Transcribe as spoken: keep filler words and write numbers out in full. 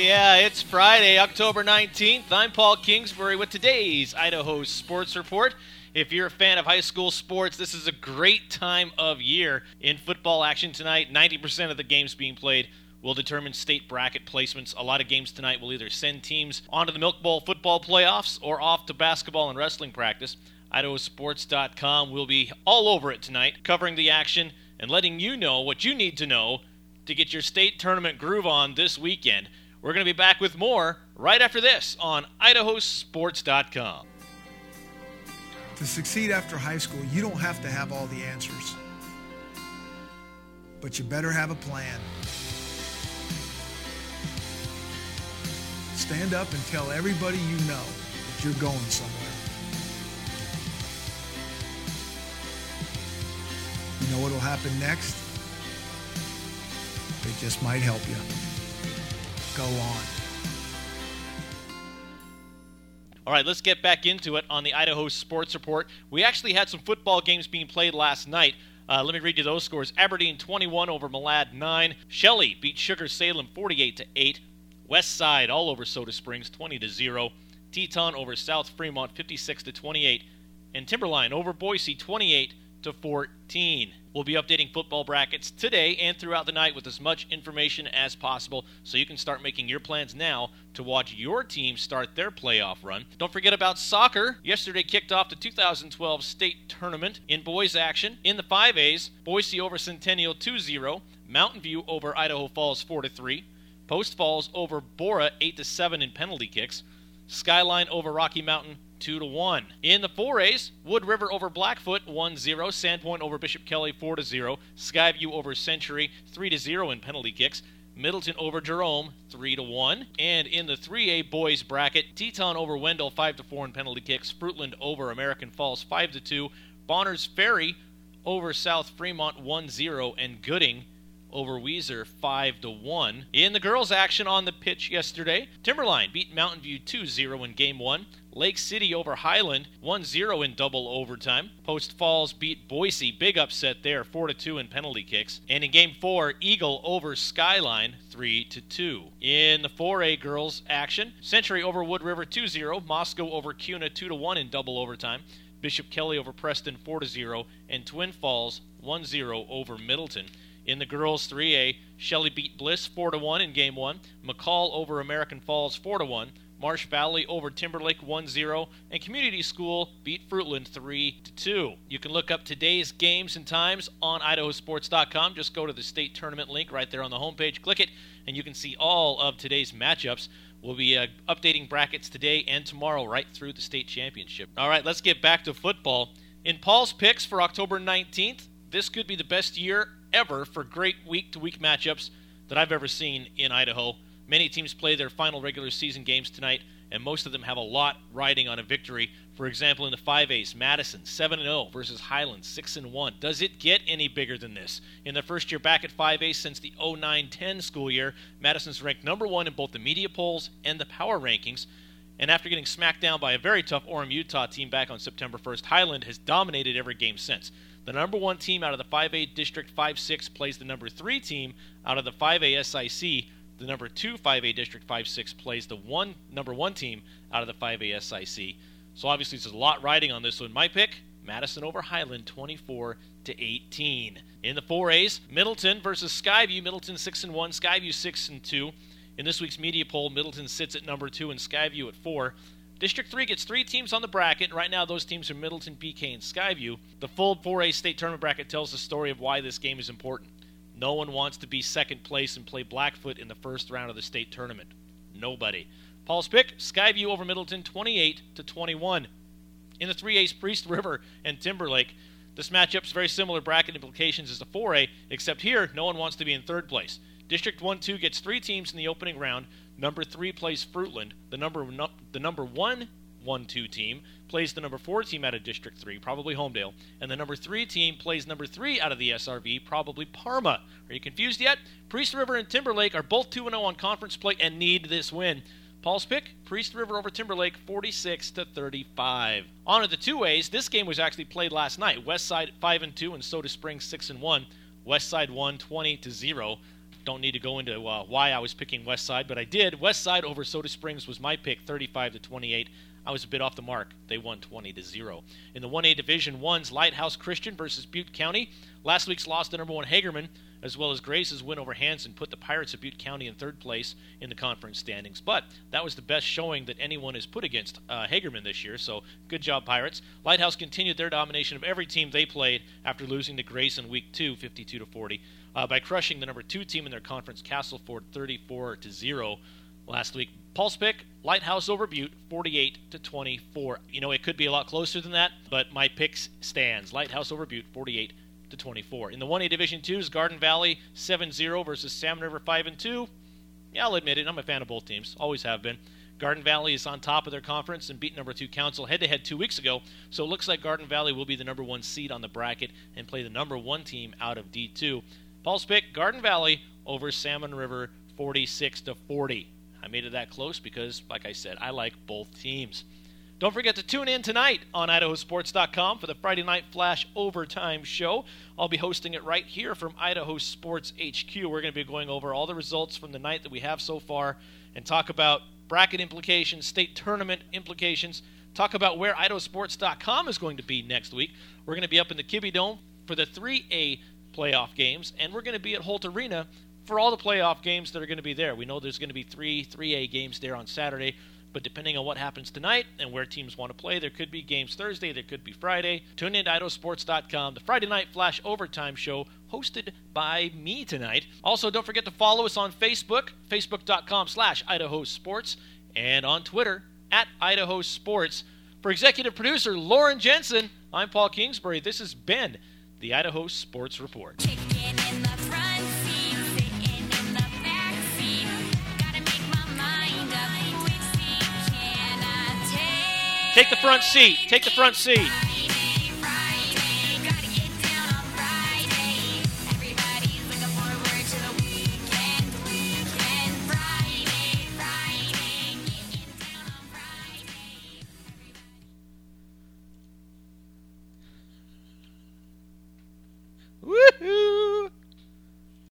yeah, it's Friday, October nineteenth. I'm Paul Kingsbury with today's Idaho Sports Report. If you're a fan of high school sports, this is a great time of year. In football action tonight, ninety percent of the games being played will determine state bracket placements. A lot of games tonight will either send teams onto the Milk Bowl football playoffs or off to basketball and wrestling practice. Idaho Sports dot com will be all over it tonight, covering the action and letting you know what you need to know to get your state tournament groove on this weekend. We're going to be back with more right after this on Idaho Sports dot com. To succeed after high school, you don't have to have all the answers. But you better have a plan. Stand up and tell everybody you know that you're going somewhere. You know what'll happen next? It just might help you. Go on. All right, let's get back into it on the Idaho Sports Report. We actually had some football games being played last night. Uh, let me read you those scores. Aberdeen twenty-one over Malad nine. Shelley beat Sugar Salem forty-eight to eight. West Side all over Soda Springs twenty to zero. Teton over South Fremont fifty-six to twenty-eight. And Timberline over Boise twenty-eight to fourteen. We'll be updating football brackets today and throughout the night with as much information as possible so you can start making your plans now to watch your team start their playoff run. Don't forget about soccer. Yesterday kicked off the two thousand twelve state tournament in boys action. In the five A's, Boise over Centennial two zero, Mountain View over Idaho Falls four to three, Post Falls over Bora eight to seven in penalty kicks, Skyline over Rocky Mountain two to one. In the four A's, Wood River over Blackfoot one zero, Sandpoint over Bishop Kelly four to zero, Skyview over Century three to zero in penalty kicks, Middleton over Jerome three to one. And in the three A boys bracket, Teton over Wendell five to four in penalty kicks, Fruitland over American Falls five to two, Bonners Ferry over South Fremont one zero, and Gooding over Weiser five to one. In the girls' action on the pitch yesterday, Timberline beat Mountain View two zero in Game one. Lake City over Highland one zero in double overtime. Post Falls beat Boise, big upset there, four to two in penalty kicks. And in Game four, Eagle over Skyline three to two. In the four A girls' action, Century over Wood River two zero. Moscow over Cuna two to one in double overtime. Bishop Kelly over Preston four to zero. And Twin Falls one zero over Middleton. In the girls' three A, Shelley beat Bliss four to one in Game one, McCall over American Falls four to one, Marsh Valley over Timberlake one zero, and Community School beat Fruitland three to two. You can look up today's games and times on Idaho Sports dot com. Just go to the state tournament link right there on the homepage, click it, and you can see all of today's matchups. We'll be uh, updating brackets today and tomorrow right through the state championship. All right, let's get back to football. In Paul's picks for October nineteenth, this could be the best year ever for great week-to-week matchups that I've ever seen in Idaho. Many teams play their final regular season games tonight, and most of them have a lot riding on a victory. For example, in the five A's, Madison seven and oh versus Highland six and one. Does it get any bigger than this? In their first year back at five A since the oh nine ten school year, Madison's ranked number one in both the media polls and the power rankings. And after getting smacked down by a very tough Orem, Utah team back on September first, Highland has dominated every game since. The number one team out of the five A District five six plays the number three team out of the five A S I C. The number two five A District five six plays the one number one team out of the five A S I C. So obviously there's a lot riding on this one. My pick, Madison over Highland, twenty-four to eighteen. In the four A's, Middleton versus Skyview. Middleton six and one, Skyview six and two. In this week's media poll, Middleton sits at number two and Skyview at four. District three gets three teams on the bracket. Right now, those teams are Middleton, B K, and Skyview. The full four A state tournament bracket tells the story of why this game is important. No one wants to be second place and play Blackfoot in the first round of the state tournament. Nobody. Paul's pick, Skyview over Middleton, twenty-eight to twenty-one. In the three A's, Priest River and Timberlake. This matchup's very similar bracket implications as the four A, except here, no one wants to be in third place. District one two gets three teams in the opening round. Number three plays Fruitland. The number no, the number one one two team plays the number four team out of District three, probably Homedale. And the number three team plays number three out of the S R V, probably Parma. Are you confused yet? Priest River and Timberlake are both two and oh on conference play and need this win. Paul's pick, Priest River over Timberlake, forty-six to thirty-five. On to the two A's. This game was actually played last night. West Side five and two and Soda Springs six and one. West Side won twenty to zero. don't need to go into uh, why I was picking West Side, but I did. West Side over Soda Springs was my pick, thirty-five to twenty-eight. I was a bit off the mark. They won twenty to zero. In the one A Division one's Lighthouse Christian versus Butte County. Last week's loss to number one Hagerman, as well as Grace's win over Hanson, put the Pirates of Butte County in third place in the conference standings. But that was the best showing that anyone has put against uh, Hagerman this year, so good job, Pirates. Lighthouse continued their domination of every team they played after losing to Grace in week two, fifty-two to forty, uh, by crushing the number two team in their conference, Castleford, thirty-four to zero last week. Pulse pick, Lighthouse over Butte, forty-eight to twenty-four. You know, it could be a lot closer than that, but my pick stands. Lighthouse over Butte, forty-eight to twenty-four. In the one A Division two's Garden Valley seven zero versus Salmon River five and two. Yeah, I'll admit it, I'm a fan of both teams. Always have been. Garden Valley is on top of their conference and beat number two Council head-to-head two weeks ago, so it looks like Garden Valley will be the number one seed on the bracket and play the number one team out of D two. Pulse pick, Garden Valley over Salmon River, forty-six to forty. I made it that close because, like I said, I like both teams. Don't forget to tune in tonight on Idaho Sports dot com for the Friday Night Flash Overtime Show. I'll be hosting it right here from Idaho Sports H Q. We're going to be going over all the results from the night that we have so far and talk about bracket implications, state tournament implications, talk about where Idaho Sports dot com is going to be next week. We're going to be up in the Kibbe Dome for the three A playoff games, and we're going to be at Holt Arena for all the playoff games that are going to be there. We know there's going to be three 3A games there on Saturday, but depending on what happens tonight and where teams want to play, there could be games Thursday, there could be Friday. Tune in to Idaho Sports dot com, the Friday Night Flash Overtime Show, hosted by me tonight. Also, don't forget to follow us on Facebook, facebook dot com slash Idaho Sports, and on Twitter, at Idaho Sports. For executive producer Lauren Jensen, I'm Paul Kingsbury. This has been the Idaho Sports Report. Take the front seat. Take the front seat.